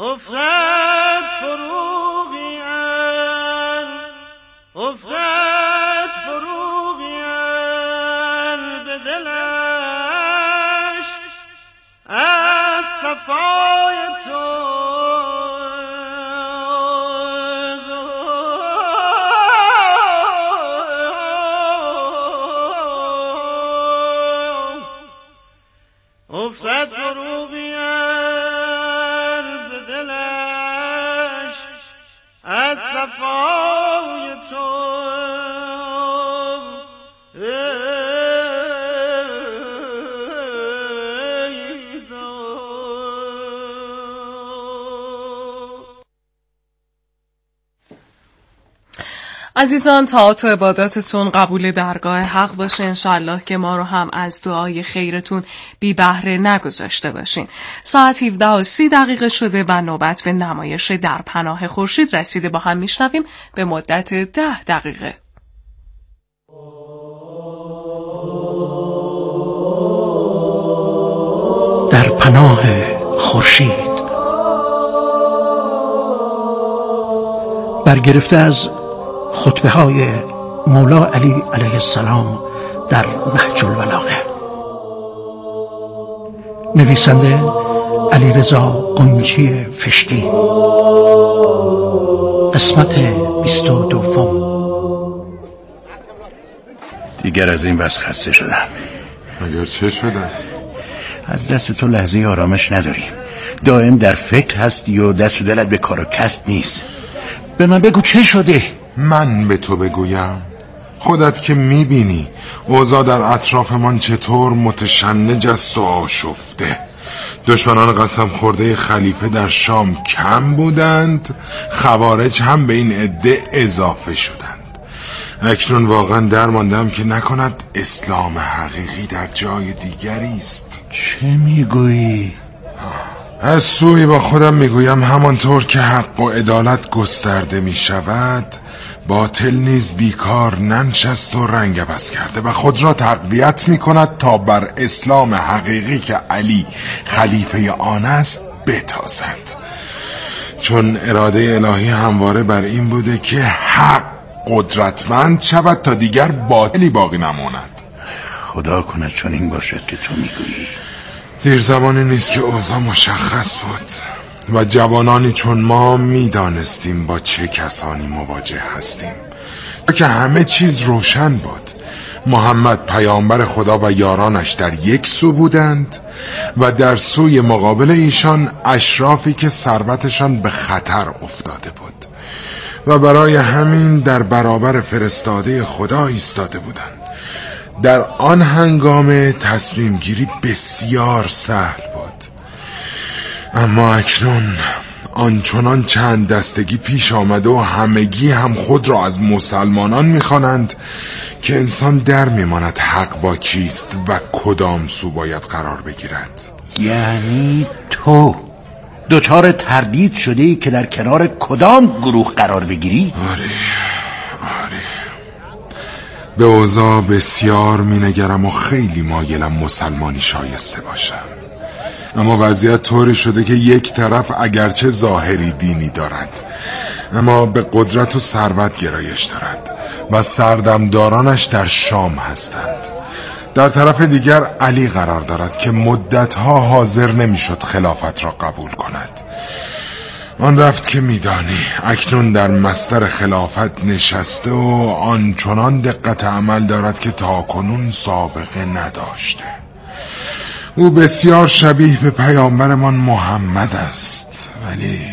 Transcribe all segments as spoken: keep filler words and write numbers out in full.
افتد فروغیان افتد فروغیان به دلش از صفای تو افتد فروغیان به دلش از صفای تو عزیزان، طاعات و عباداتتون قبول درگاه حق باشه انشالله که ما رو هم از دعای خیرتون بی بهره نگذاشته باشین. ساعت هفده و سی دقیقه شده و نوبت به نمایش در پناه خورشید رسیده. با هم میشنویم به مدت ده دقیقه. در پناه خورشید، برگرفته از خطبه های مولا علی علیه السلام در نهج البلاغه، نویسنده علیرضا قنچی فشکی، قسمت بیست و دوم. دیگر از این بس خسته شدم. مگر چه شده است؟ از دست تو لحظه آرامش نداریم، دائم در فکر هستی و دست و دلت به کار و کسب نیست. به من بگو چه شده؟ من به تو بگویم؟ خودت که میبینی اوضاع در اطرافمان چطور متشنج است و آشفته. دشمنان قسم خورده خلیفه در شام کم بودند، خوارج هم به این عده اضافه شدند. اکنون واقعا درماندم که نکند اسلام حقیقی در جای دیگری است. چه میگویی؟ از سوی با خودم میگویم همانطور که حق و عدالت گسترده میشود، باطل نیز بیکار ننشست و رنگ عوض کرده و خود را تقویت میکند تا بر اسلام حقیقی که علی خلیفه آن است بتازد. چون اراده الهی همواره بر این بوده که حق قدرتمند شود تا دیگر باطلی باقی نماند. خدا کند چون این باشد که تو میگویی. دیر زمانی نیست که اوضاع مشخص بود و جوانانی چون ما میدانستیم با چه کسانی مواجه هستیم که همه چیز روشن بود. محمد پیامبر خدا و یارانش در یک سو بودند و در سوی مقابل ایشان اشرافی که ثروتشان به خطر افتاده بود و برای همین در برابر فرستاده خدا ایستاده بودند. در آن هنگام تصمیم گیری بسیار سهل بود، اما اکنون آنچنان چند دستگی پیش آمده و همگی هم خود را از مسلمانان می‌خوانند که انسان در می‌ماند حق با کیست و کدام سو باید قرار بگیرد. یعنی تو دچار تردید شدی که در کنار کدام گروه قرار بگیری؟ آره آره، به اوضاع بسیار مینگرم و خیلی مایلم مسلمانی شایسته باشم، اما وضعیت طوری شده که یک طرف اگرچه ظاهری دینی دارد اما به قدرت و ثروت گرایش دارد و سردمدارانش در شام هستند. در طرف دیگر علی قرار دارد که مدتها حاضر نمیشد خلافت را قبول کند. آن رفت که میدانی اکنون در مصدر خلافت نشسته و آنچنان دقت عمل دارد که تاکنون سابقه نداشته. او بسیار شبیه به پیامبرمان محمد است، ولی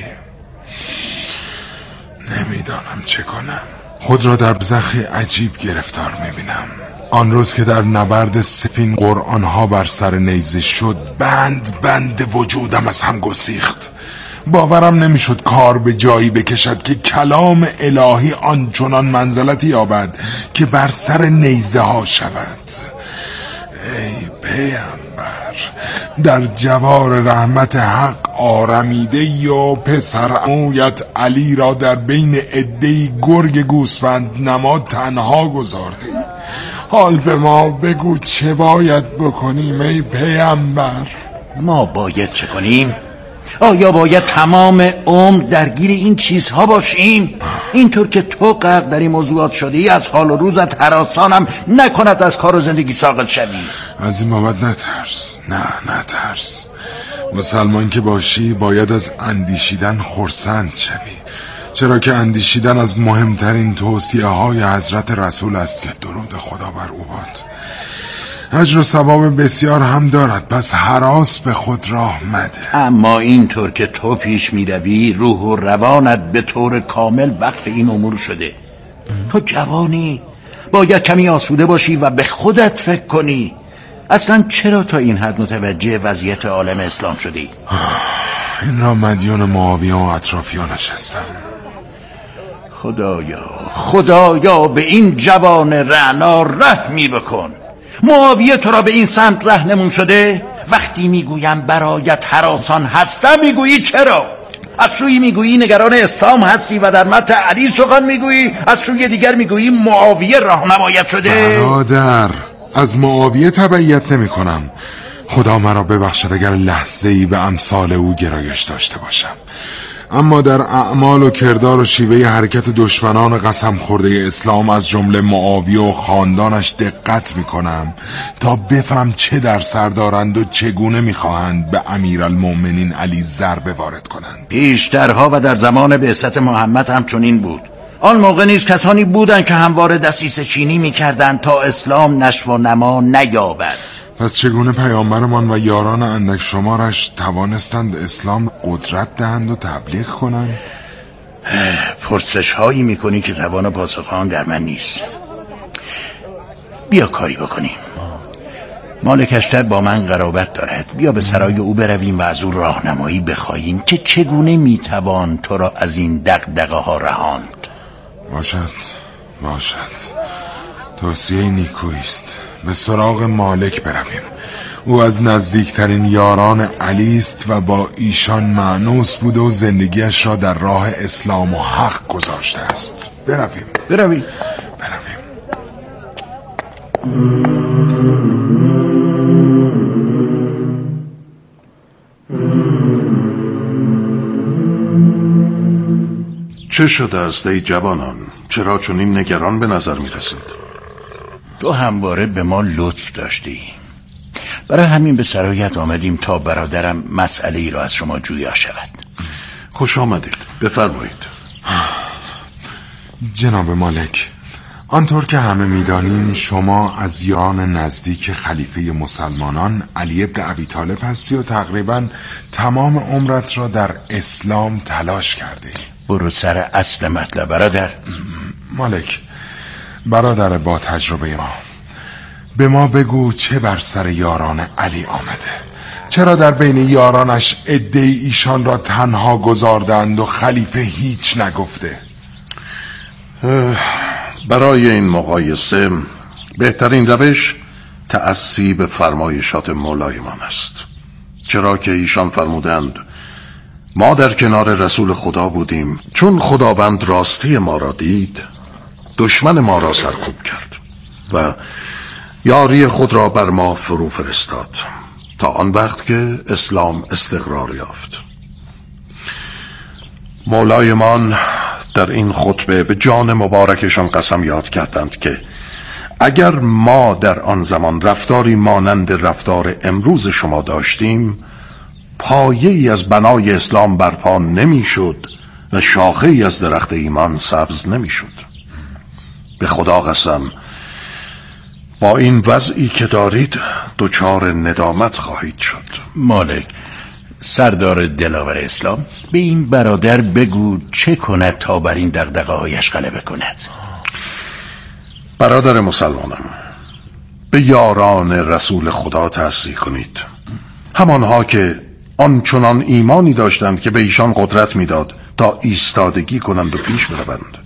نمیدانم چه کنم. خود را در بزخی عجیب گرفتار میبینم. آن روز که در نبرد سفین قرآنها بر سر نیزه شد، بند بند وجودم از هم گسیخت. باورم نمیشد کار به جایی بکشد که کلام الهی آنچنان منزلتی یابد که بر سر نیزه ها شود. ای پیامبر، در جوار رحمت حق آرمیده یا پسر عمویت علی را در بین عده‌ای گرگ گوسفند نما تنها گذارده. حال به ما بگو چه باید بکنیم ای پیامبر؟ ما باید چه کنیم؟ آیا باید تمام عمر درگیر این چیزها باشیم؟ اینطور که تو غرق در این موضوعات شدی از حال و روزت هراسانم نکند از کار و زندگی ساقط شوی. از این بابت نترس، نه نترس. مسلمان که باشی باید از اندیشیدن خرسند شوی، چرا که اندیشیدن از مهمترین توصیه های حضرت رسول است که درود خدا بر او باد. اجر و ثواب بسیار هم دارد، پس هراس به خود راه مده. اما اینطور که تو پیش می روی روح و روانت به طور کامل وقف این امور شده. تو جوانی، باید کمی آسوده باشی و به خودت فکر کنی. اصلا چرا تا این حد متوجه وضعیت عالم اسلام شدی؟ این را مدیون معاویه و اطرافیانش هستم. خدایا خدایا به این جوان رعنا رحمی بکن. معاویه تو را به این سمت رهنمون شده؟ وقتی میگویم برایت هراسان هستم میگویی چرا؟ از سوی میگویی نگران اسلام هستی و در مدح علی سخن میگویی، از سوی دیگر میگویی معاویه راهنمایت شده. برادر، از معاویه تبعیت نمی کنم. خدا مرا ببخشد اگر لحظه‌ای به امثال او گرایش داشته باشم، اما در اعمال و کردار و شیوه حرکت دشمنان قسم خورده اسلام از جمله معاویه و خاندانش دقت میکنم تا بفهم چه در سر دارند و چگونه میخواهند به امیرالمومنین علی ضربه وارد کنند. پیشترها و در زمان بعثت محمد هم چنین بود. آن موقع نیز کسانی بودند که همواره دسیسه چینی میکردند تا اسلام نشو و نما نیابد. پس چگونه پیامبرمان و یاران اندک شمارش توانستند اسلام قدرت دهند و تبلیغ کنند؟ پرسش هایی میکنی که توان پاسخ آن در من نیست. بیا کاری بکنیم. مالک اشتر با من قرابت دارد، بیا به سرای او برویم و از او راهنمایی بخواهیم که چگونه میتوان تو را از این دغدغه ها رهاند. باشد باشد، توصیه نیکویی است. به سراغ مالک برویم. او از نزدیکترین یاران علی است و با ایشان مانوس بوده و زندگیش را در راه اسلام و حق گذاشته است. برویم برویم برویم. چه شده است ای جوانان؟ چرا چنین نگران به نظر می رسید؟ تو همواره به ما لطف داشتی، برای همین به سرایت آمدیم تا برادرم مسئله ای را از شما جویا شود. خوش آمدید، بفرمایید. جناب مالک، آنطور که همه میدانیم شما از یاران نزدیک خلیفه مسلمانان علی ابن ابی طالب هستی و تقریبا تمام عمرت را در اسلام تلاش کرده. برو سر اصل مطلب برادر. مالک، برادر با تجربه ما، به ما بگو چه بر سر یاران علی آمده؟ چرا در بین یارانش عده‌ای ایشان را تنها گذاردند و خلیفه هیچ نگفته؟ برای این مقایسه بهترین روش تأسی به فرمایشات مولایمان است، چرا که ایشان فرمودند ما در کنار رسول خدا بودیم، چون خداوند راستی ما را دید دشمن ما را سرکوب کرد و یاری خود را بر ما فرو فرستاد تا آن وقت که اسلام استقرار یافت. مولایمان در این خطبه به جان مبارکشان قسم یاد کردند که اگر ما در آن زمان رفتاری مانند رفتار امروز شما داشتیم، پایه ای از بنای اسلام برپا نمی شد و شاخه ای از درخت ایمان سبز نمی شد. به خدا قسم با این وضعی که دارید دچار ندامت خواهید شد. مالک، سردار دلاور اسلام، به این برادر بگو چه کند تا بر این دغدغه هایش غلبه کند. برادر مسلمانم، به یاران رسول خدا تأسی کنید، همانها که آنچنان ایمانی داشتند که به ایشان قدرت میداد تا ایستادگی کنند و پیش بروند.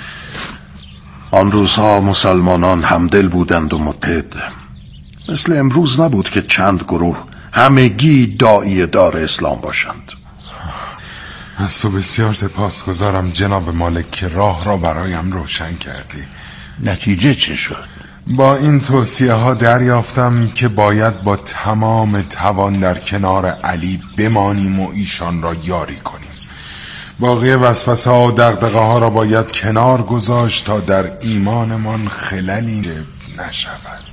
آن روزها مسلمانان همدل بودند و متحد، مثل امروز نبود که چند گروه همگی داعی دار اسلام باشند. از تو بسیار سپاسگزارم جناب مالک که راه را برایم روشن کردی. نتیجه چه شد؟ با این توصیه ها دریافتم که باید با تمام توان در کنار علی بمانیم و ایشان را یاری کنیم. باقی وسوسه ها و دغدغه ها را باید کنار گذاشت تا در ایمانمان خللی نشود.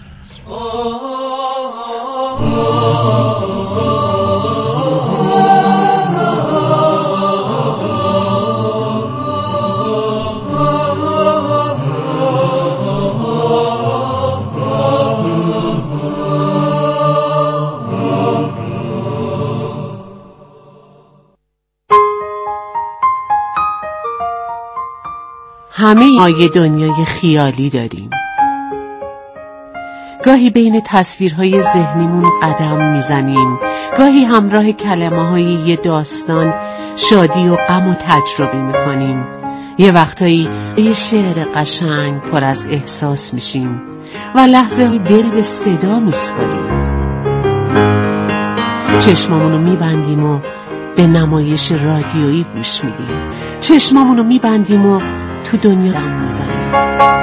همه ما یه دنیای خیالی داریم. گاهی بین تصویرهای ذهنیمون قدم میزنیم، گاهی همراه کلمه‌های یه داستان شادی و غم و تجربه میکنیم. یه وقتایی یه شعر قشنگ پر از احساس میشیم و لحظه دل به صدا میسپاریم. چشمامونو میبندیم و به نمایش رادیویی گوش میدیم. چشمامونو میبندیم و تو دنیا دم میزنیم.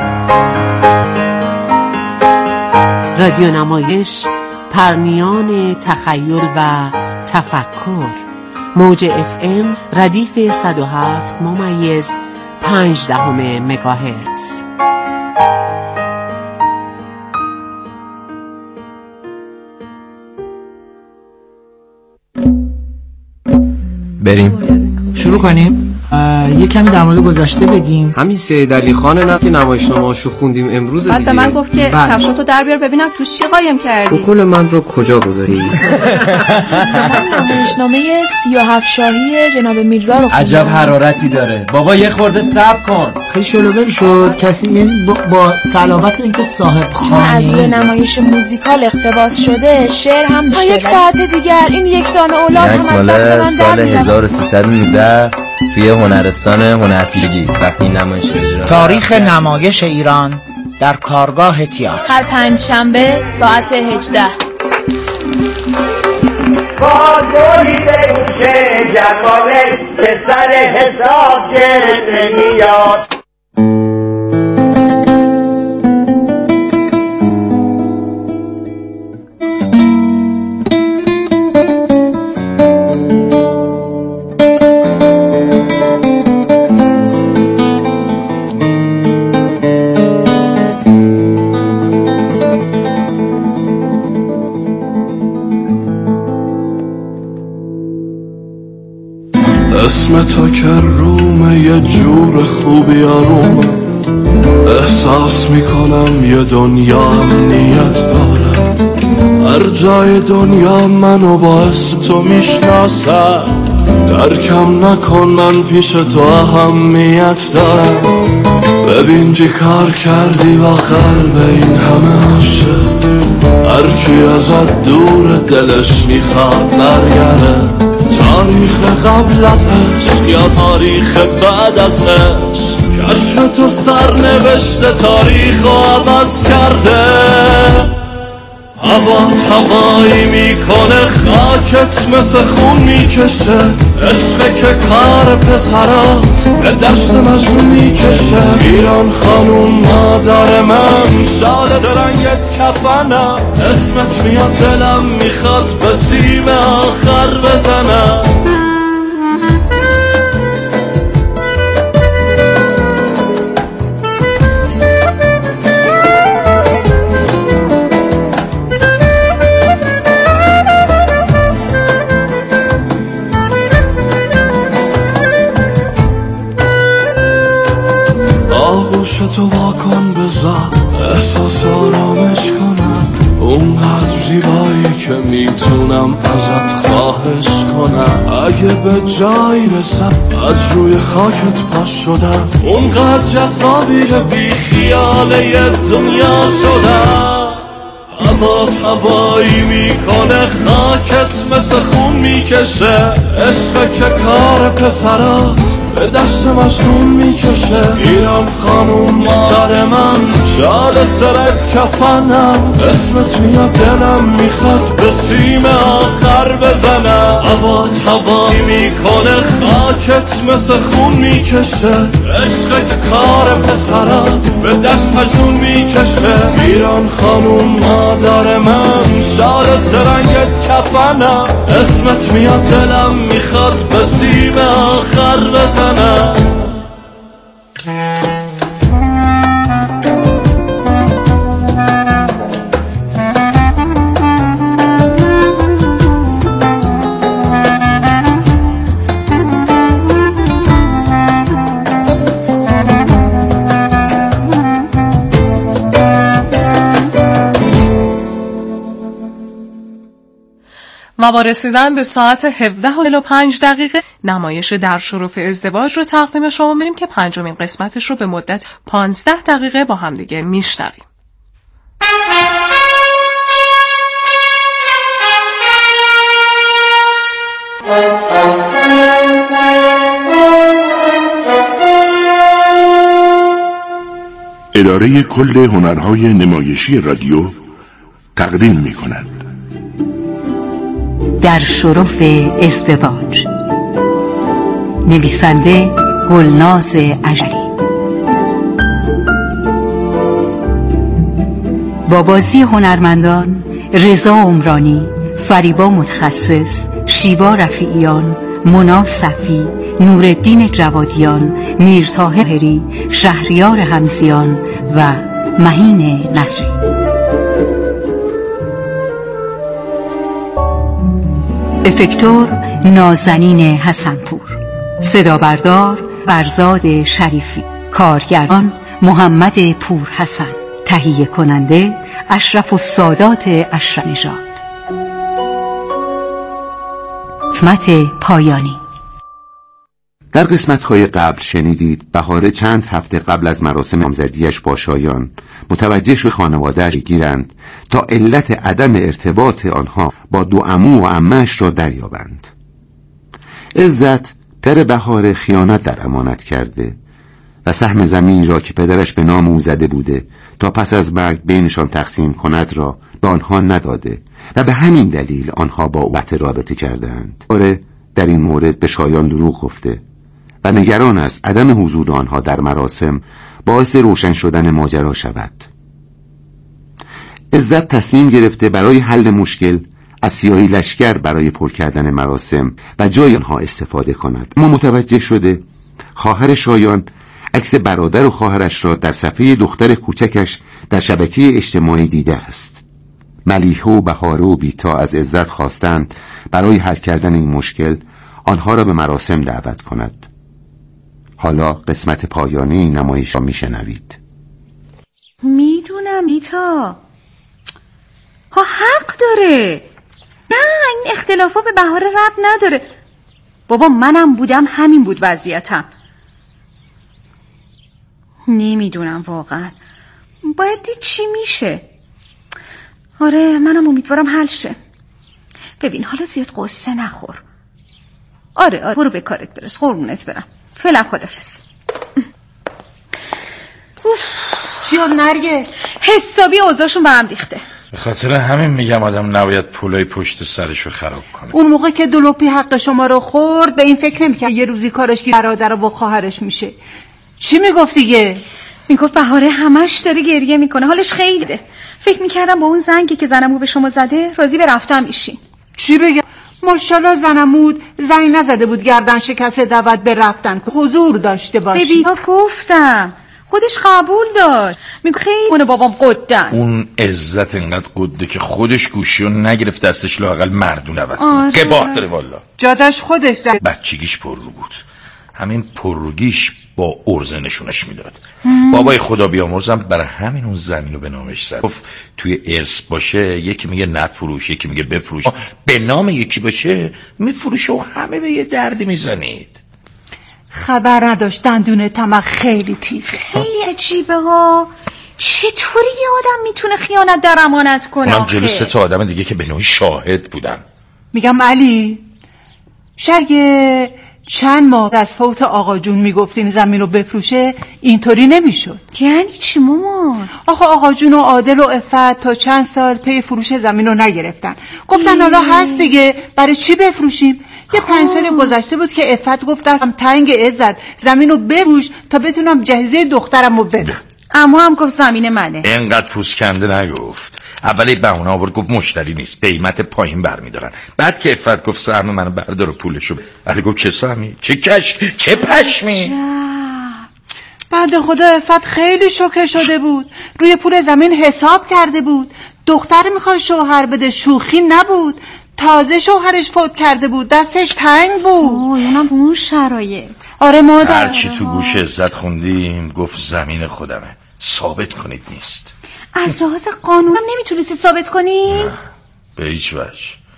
رادیو نمایش، پرنیان تخیل و تفکر. موج اف ام ردیف صد و هفت ممیز پنج دهم مگاهرتز. بریم شروع کنیم. یه کمی در مورد گذشته بگیم. همین سید علی خان نه که نمایشنامه‌اشو خوندیم امروز دیگه. بعد من گفت که کفشاتو در بیار ببینم توش چی قایم کردی. بکل من رو کجا گذاری؟ نمایشنامه سی و هفت شاهی جناب میرزا رو خوندم. عجب حرارتی داره بابا، یه خورده صبر کن. خیلی شلوغی شد. کسی یعنی با, با صلابت اینکه صاحب خانه از یه نمایش موزیکال اقتباس شده شعر هم تا یک ساعت دیگر این یک دانه اولاد هم از دست من در سال هزار و سیصد و نوزده توی هنرستان هنرپیشگی وقتی نمایش اجرا. تاریخ نمایش ایران در کارگاه تئاتر هر پنج شنبه ساعت هجده. با دویده گوشه جماله که سر حساب گرفته میاد. اسم تو که رومه یه جور خوبی آرومه، احساس میکنم یه دنیا امنیت داره. هر جای دنیا منو باعث تو میشناسه، ترکم نکن من پیش تو اهمیت دارم. ببین چی کار کردی با قلب این همه عاشق، هر کی ازت دور دلش میخواد برگرده. تاریخ قبل از عشق یا تاریخ بعد از عشق، کشف تو سرنوشت تاریخ رو عوض کرده. هوا هوایی میکنه، خاکت مثل خون میکشه. عشق که کار پسرات به دشت مجنون میکشه. ایران خانوم مادر من، شال رنگت کفنم. اسمت میاد دلم میخواد به سیم آخر بزنم. آغوش تو واکن بذار احساس آرامش کنم. اونقدر زیبایی که میتونم ازت خواهش کنم. اگه به جایی رسم از روی خاکت پاش شدم، اونقدر جذابی که بی خیاله دنیا شدم. هوا هوایی میکنه، خاکت مثل خون میکشه. عشق که کار پسرات به دست مظلوم میکشه. ایران خانوم مادر من، شال سرت کفنم، اسمت میاد دلم میخواد به سیم آخر بزنم. هوات هوایی میکنه خاکت مثل خون میکشه، عشق که کار پسرم به دست مجنون میکشه. ایران خانوم مادر من، شال سرنگت کفنم، اسمت میاد دلم میخواد به سیم آخر بزنم. و با رسیدن به ساعت هفده و چهل و پنج دقیقه نمایش در شرف ازدواج رو تقدیم شما می‌کنیم که پنجمین قسمتش رو به مدت پانزده دقیقه با هم دیگه میشنویم. اداره کل هنرهای نمایشی رادیو تقدیم می‌کند در شرف ازدواج. نویسنده گلناز اجری، با بازی هنرمندان رضا عمرانی، فریبا متخصص، شیوا رفیعیان، مونا صفی، نورالدین جوادیان، میرطاهری، شهریار حمزیان و مهین نصری. افکتور نازنین حسنپور، صدا بردار فرزاد شریفی، کارگردان محمد پور حسن، تهیه کننده اشرف السادات اشرف نژاد. قسمت پایانی. در قسمت‌های قبل شنیدید بهاره چند هفته قبل از مراسم نامزدیش با شایان متوجه شد خانواده‌اش گیرند تا علت عدم ارتباط آنها با دو عمو و عمه‌اش را دریابند. عزت در بهاره خیانت در امانت کرده و سهم زمین را که پدرش به نام او زده بوده تا پس از مرگ بینشان تقسیم کند را به آنها نداده و به همین دلیل آنها با او قطع رابطه کردند. بهاره در این مورد به شایان دروغ گفته و نگران است عدم حضور آنها در مراسم باعث روشن شدن ماجرا شود. عزت تصمیم گرفته برای حل مشکل از سیاهی لشکر برای پر کردن مراسم و جای آنها استفاده کند. اما متوجه شده خواهر شایان عکس برادر و خواهرش را در صفحه دختر کوچکش در شبکه اجتماعی دیده است. ملیحه و بهاره و بیتا از عزت خواستند برای حل کردن این مشکل آنها را به مراسم دعوت کند. حالا قسمت پایانی نمایش را میشنوید. میدونم بیتا ها حق داره، نه این اختلافا به بهاره ربط نداره. بابا منم بودم همین بود وضعیتم. نمیدونم واقعا باید دید چی میشه. آره منم امیدوارم حل شه. ببین حالا زیاد قصه نخور. آره آره برو به کارت برس، قربونت برم. فعلا خدافظ. چی شد نرگس؟ حسابی اوضاعشون به هم ریخته. به خاطر همین میگم آدم نباید پولای پشت سرشو خراب کنه. اون موقع که دلوپی حق شما رو خورد به این فکر نمی‌کرد یه روزی کارش که برادر و خواهرش میشه. چی میگفت دیگه؟ میگفت بهاره همش داره گریه میکنه، حالش خیلی ده. فکر میکردم با اون زنگی که زنمو به شما زده راضی به رفتن میشین. چی بگم؟ ماشاءالله زنمود زنگ نزده بود گردن شکسته دعوت به رفتن که حضور داشته باشی. ببین گفتم خودش قبول داشت. میگه خیلی اون بابام قدن. اون عزت انقدر قده که خودش گوشیو نگرفت دستش لااقل مردون دعوت کنه. قباح داره والا. جادش خودش داره. بچگیش پر رو بود. همین پرروگیش با ارزه نشونش میداد. بابای خدا بیامرزم برای همین اون زمینو به نامش زد. گفت توی ارث باشه یکی میگه نفروش، یکی میگه بفروش، به نام یکی باشه میفروشه و همه به یه دردی میزنید. خبر نداشت دندون طمع خیلی تیزه. خیلی عجیبه ها. چطوری یه آدم میتونه خیانت در امانت کنه؟ اونم جلو سه تا آدم دیگه که به نوعی شاهد بودن. میگم علی شاید چند ماه از فوت آقا جون میگفتین زمین رو بفروشه، اینطوری نمیشد. یعنی چی مامان؟ آخه آقا جون و عادل و عفت تا چند سال پی فروش زمین رو نگرفتن. گفتن حالا هست دیگه، برای چی بفروشیم؟ یه پنج سال گذشته بود که عفت گفت ازم تنگ عزت زمین رو بفروش تا بتونم جهیزه دخترم رو بدم. اما هم گفت زمین منه. اینقدر پوسکنده نگفت. اولی بهونه آورد گفت مشتری نیست، قیمت پایین برمیدارن. بعد که عفت گفت سهم منو بردار و پولشو بده، علی گفت چه سهمی؟ چه کشک؟ چه پشمی؟ بعد خدا عفت خیلی شوکه شده بود، روی پول زمین حساب کرده بود. دختر میخواد شوهر بده، شوخی نبود. تازه شوهرش فوت کرده بود، دستش تنگ بود. اوه اونم اون شرایط. آره مادر. هرچی تو گوش عزت خوندیم گفت زمین خودمه، ثابت کنید نیست. از لحاظ قانون هم نمیتونستی ثابت کنی؟ نه به هیچ وجه.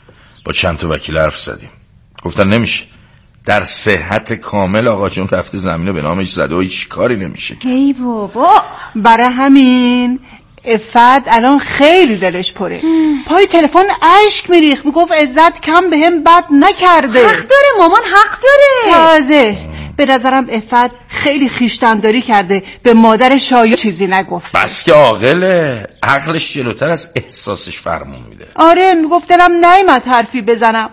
با چند تا وکیل حرف زدیم، گفتن نمیشه. در صحت کامل آقا جون رفته زمینو به نامش زده و هیچ کاری نمیشه. ای بابا. برای همین عفت الان خیلی دلش پره. پای تلفن اشک میریخت، میگفت عزت کم بهم بد نکرده. حق داره مامان، حق داره. تازه به نظرم عفت خیلی خیشتنداری کرده، به مادر شایع چیزی نگفت. بس که عاقله، عقلش جلوتر از احساسش فرمون میده. آره میگفت دلم نیامد حرفی بزنم.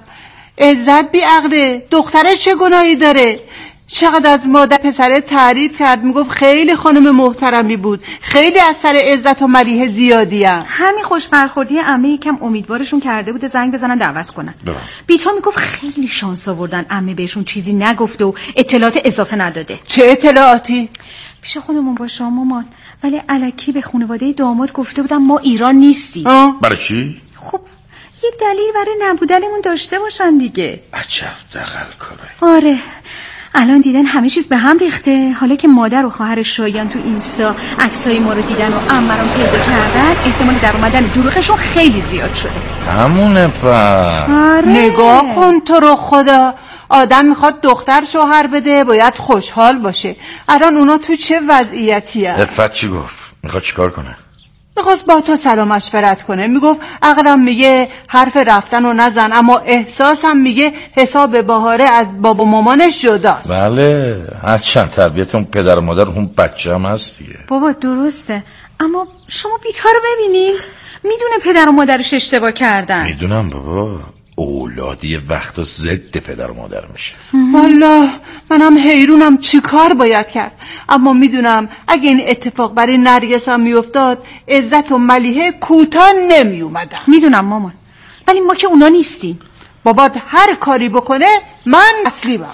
عزت بی عقله، دخترش چه گناهی داره؟ چقدر از مادر پسره تعریف کرد، میگفت خیلی خانم محترمی بود، خیلی از سر عزت و ملیحه زیادی هم. همین خوش برخوردی عمه یکم امیدوارشون کرده بود زنگ بزنن دعوت کنن. بیتا میگفت خیلی شانس آوردن عمه بهشون چیزی نگفته و اطلاعات اضافه نداده. چه اطلاعاتی؟ پیش خودمون باشه مامان، ولی الکی به خانواده داماد گفته بودن ما ایران نیستیم. برای چی؟ خب یه دلیل برای نبودنمون داشته باشن دیگه. عجب دغل کاره. آره الان دیدن همه چیز به هم ریخته. حالا که مادر و خواهر شایان تو اینستا عکسای ما رو دیدن و عمرم پیدا کردن، احتمال در اومدن دروغشون خیلی زیاد شده. همونه پا. آره. نگاه کن تو رو خدا، آدم میخواد دختر شوهر بده باید خوشحال باشه. الان اونا تو چه وضعیتی هست؟ عفت چی گفت؟ میخواد چیکار کنه؟ میخواست با تو سلام مشورت کنه. میگفت عقلم میگه حرف رفتن رو نزن، اما احساسم میگه حساب بهاره از بابا مامانش جداست. بله هرچند تربیت اون پدر و مادر اون بچه هم هست دیگه. بابا درسته، اما شما بیتا رو ببینین، میدونه پدر و مادرش اشتباه کردن. میدونم بابا، اولادی وقتا ضد پدر و مادر میشه. والله منم حیرونم چی کار باید کرد، اما میدونم اگه این اتفاق برای نرگس هم میافتاد عزت و ملیحه کوتاه نمی اومدن. میدونم مامان، ولی ما که اونا نیستیم. بابات هر کاری بکنه من تسلیمم.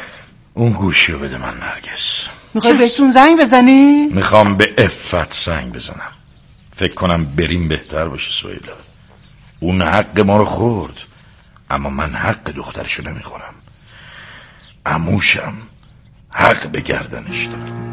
اون گوشی رو بده من نرگس. میخوای بهشون زنگ بزنی؟ میخوام به عفت زنگ بزنم. فکر کنم بریم بهتر باشه سویدا. اون حق ما رو خورد، اما من حق دخترشو نمیخورم. عموشم حق به گردنش دارم.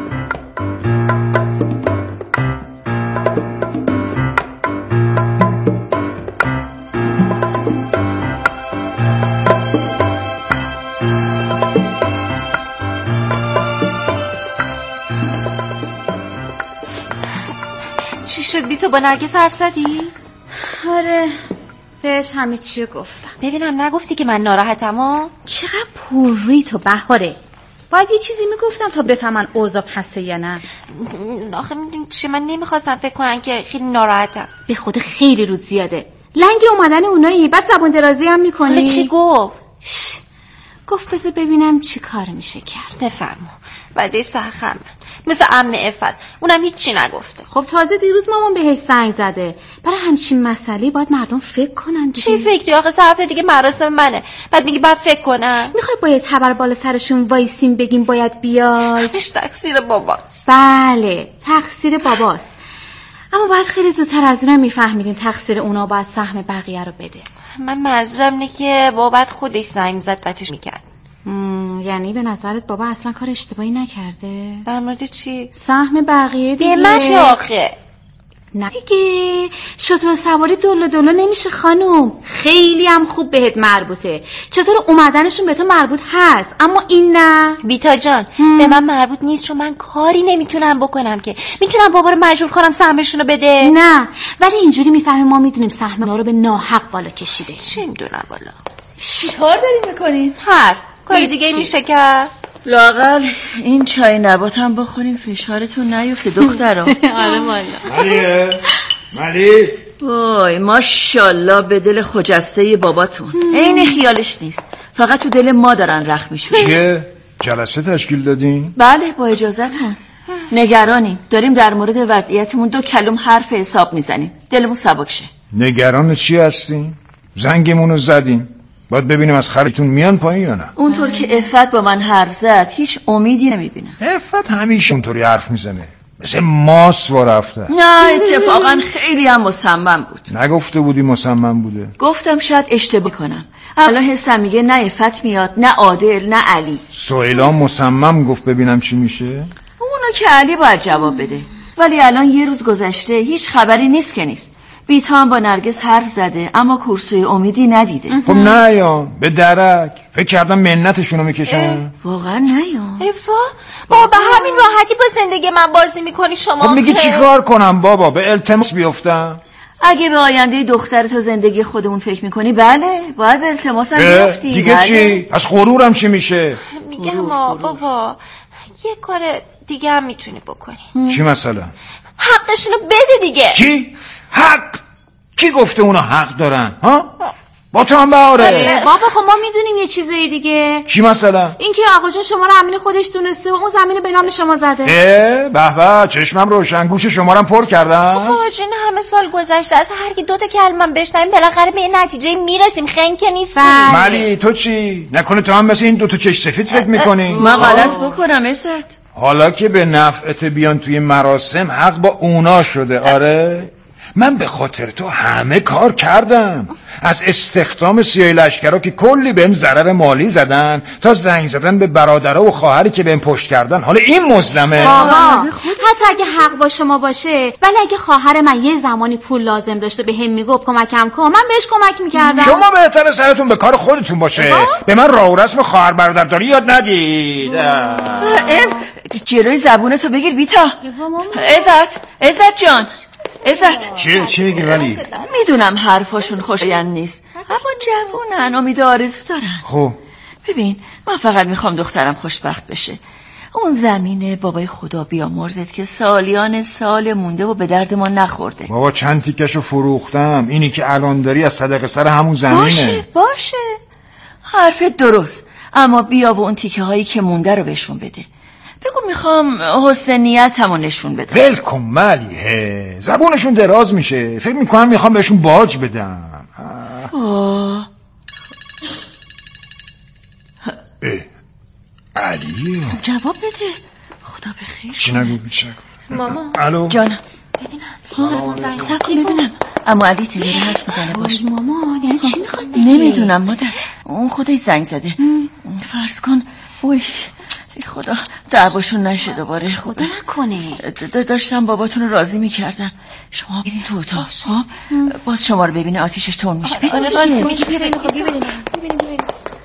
چی شد بی تو با نرگس حرف زدی؟ آره بهش همه چی گفتم. ببینم نگفتی که من ناراحتم ها؟ چقدر پوری تو بهاره، باید یه چیزی میگفتم تا بفهمن اوضاع پسه یا نه. آخه میدونی چه، من نمیخواستم فکر کنن که خیلی ناراحتم. به خود خیلی رود زیاده، لنگ اومدن اونایی، بعد زبان درازی هم میکنی. حالا چی گفت؟ شش. گفت بذار ببینم چی کار میشه کرد. نفرمو وعده سرخم مثل عمه عفت، اونم هیچی نگفته. خب تازه دیروز مامان بهش زنگ زده. برای همچین مسئله باید مردم فکر کنن دیگه. چی فکری؟ آخه سه هفته دیگه مراسم منه، بعد میگی باید فکر کنن. میخوای باید تبر بالا سرشون وایسیم بگیم باید بیای؟ همش تقصیر باباست. بله تقصیر باباست، اما باید خیلی زودتر از اینا میفهمیدیم تقصیر اونا باید سهم بقیه رو بده. من منظورم اینه که بابا خودش زنگ زد بتش میکرد. یعنی به نظرت بابا اصلا کار اشتباهی نکرده؟ در مورد چی؟ سهم بقیه دیگه. به مشه آخه نه دیگه، شتر سواری دلو دلو نمیشه خانوم. خیلی هم خوب بهت مربوطه. چطور اومدنشون به تو مربوط هست اما این نه؟ بیتا جان هم. به من مربوط نیست، چون من کاری نمیتونم بکنم که میتونم بابا رو مجبور کنم سهمشون رو بده. نه ولی اینجوری میفهمه ما میدونیم سهم اونا رو به ناحق بالا کشیده. چی میدونم بالا. چی کار داری میکنین؟ حرف کار دیگه میشه کرد؟ لااقل این چای نبات هم بخوریم فشارتون نیفته دخترم. آره والا. ملیه ملی وای ماشاءالله به دل خجسته باباتون. عین خیالش نیست، فقط تو دل ما دارن رخ میشورن. چیه؟ جلسه تشکیل دادین؟ بله با اجازتون. نگرانیم، داریم در مورد وضعیتمون دو کلم حرف حساب میزنیم، دلمون سبک شه. نگران چی هستین؟ زنگمونو زدین، باید ببینیم از خرتون میان پایین یا نه. اونطور که عفت با من حرف زد هیچ امیدی نمیبینم. عفت همیشه اونطوری حرف میزنه، مثل ماس و رفته. نه اتفاقا خیلی هم مصمم بود. نگفته بودی مصمم بوده؟ گفتم شاید اشتباه کنم، الان حسم میگه نه عفت میاد نه عادل نه علی. سهیلا مصمم گفت ببینم چی میشه. اونو که علی باید جواب بده، ولی الان یه روز گذشته هیچ خبری نیست که نیست. بیتا هم با نرگس حرف زده اما کورسوی امیدی ندیده. خب نه یا به درک، فکر کردم منتشونو میکشن. واقعا نه یا افا بابا همین راحتی با زندگی من بازی میکنی شما؟ خب میگی چی کار کنم بابا؟ به التماس بیفتم؟ اگه به آینده دخترت و زندگی خودمون فکر میکنی بله باید به التماسم بیفتی. دیگه بله. چی؟ از غرورم چی میشه؟ میگم ما بابا یه کار دیگه هم میتونی بکنی. چی مثلا؟ حقشونو بده دیگه. چی؟ حق؟ کی گفته اونا حق دارن؟ ها؟ با تو هم بهاره. بابا خب ما میدونیم یه چیزایی دیگه. چی مثلا؟ اینکه آقا جون شما رو امین خودش دونسته و اون زمین به نام شما زده. اه به به چشمم روشن، گوش شما رو پر کردم. بابا جون همه سال گذشته از هر کی دو تا کلمه بشنویم بالاخره به این نتیجه میرسیم. خنگ که نیستیم. ملی تو چی؟ نکنه تو هم مثل این دو تا چش سفید فکر میکنی؟ من غلط بکنم عزت؟ حالا که به نفعت بیان توی مراسم حق با اونا شده. آره من به خاطر تو همه کار کردم، از استخدام سیاه لشکرها که کلی بهم ضرر مالی زدن تا زنگ زدن به برادرها و خواهری که بهم پشت کردن. حالا این مظلمه. بابا حتی اگه حق با شما باشه، ولی اگه خواهر من یه زمانی پول لازم داشته به هم میگفت کمکم کن، من بهش کمک میکردم. شما بهتره سرتون به کار خودتون باشه. به من راه و رسم خواهر برادرداری یاد ندید. جلوی زبونتو بگیر بیتا. عزت عزت جان عزت چی چی میگی ولی؟ میدونم حرفاشون خوشایند نیست اما جوونن، امید آرزو دارن. خب ببین من فقط میخوام دخترم خوشبخت بشه. اون زمینه بابای خدا بیامرزت که سالیان سال مونده و به درد ما نخورده. بابا چند تیکشو فروختم، اینی که الان داری از صدقه سر همون زمینه. باشه باشه حرفت درست، اما بیا و اون تیکه هایی که مونده رو بهشون بده. بگو میخوام حسن نیتمو نشون بدم. ولکن ملیه، زبونشون دراز میشه، فکر میکنم میخوام بهشون باج بدم. آه. علی خب جواب بده. خدا بخیر. چی نگو چی نگو. ماما الو جانم تلفن زنگ خب ببینم. اما علی تلفن حرف میزنه باش. ماما یعنی چی میخواد بگی؟ نمیدونم مادر، اون خودش زنگ زده. فرض کن وای خدا دعواشون نشه دوباره. خدا نکنه. داشتم باباتون رو راضی میکردم شما برین تو اتاق. خب باز شما رو ببینه آتیشش تون میشه. آره راست میگی. ببینیم خب ببینیم ببینیم.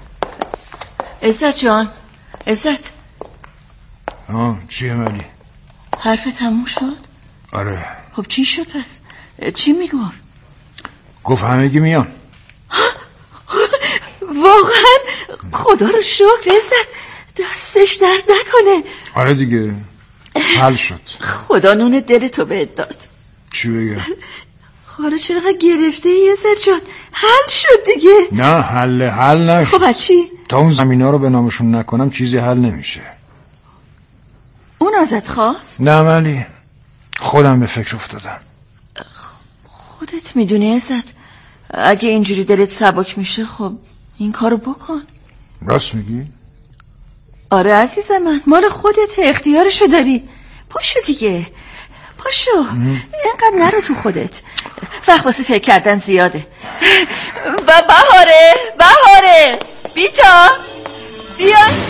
عزت جان عزت آه چیه ملی؟ حرف تموم شد؟ آره. خب چی شد پس؟ چی میگفت؟ گفت همگی میان. واقعا خدا رو شکر عزت، دستش درد نکنه. آره دیگه حل شد. خدا نون دلتو بهت داد. چی بگم؟ خاره چرا گرفته ای عزت جان؟ حل شد دیگه. نه حل حل نشد. خب چی؟ تا اون زمینا رو به نامشون نکنم چیزی حل نمیشه. اون ازت خواست؟ نه ملی خودم به فکر افتادم. خودت میدونی عزت، اگه اینجوری دلت سبک میشه خب این کارو بکن. راست میگی؟ آره عزیزم من، مال خودت، اختیارشو داری. پاشو دیگه پاشو، اینقدر نرو تو خودت، وقت واسه فکر کردن زیاده. و بهاره بهاره بیتا بیا.